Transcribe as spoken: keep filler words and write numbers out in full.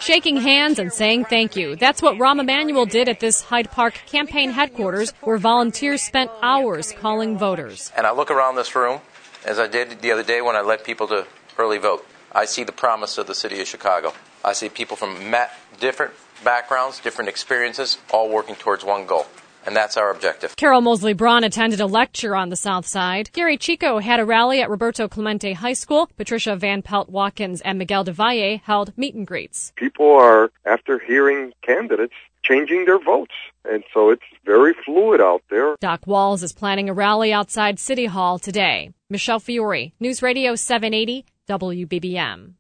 shaking hands and saying thank you. That's what Rahm Emanuel did at this Hyde Park campaign headquarters, where volunteers spent hours calling voters. And I look around this room, as I did the other day when I led people to early vote. I see the promise of the city of Chicago. I see people from ma- different backgrounds, different experiences, all working towards one goal. And that's our objective. Carol Mosley Braun attended a lecture on the South Side. Gary Chico had a rally at Roberto Clemente High School. Patricia Van Pelt Watkins and Miguel de Valle held meet and greets. People are, after hearing candidates, changing their votes. And so it's very fluid out there. Doc Walls is planning a rally outside City Hall today. Michelle Fiore, News Radio seven eighty, W B B M.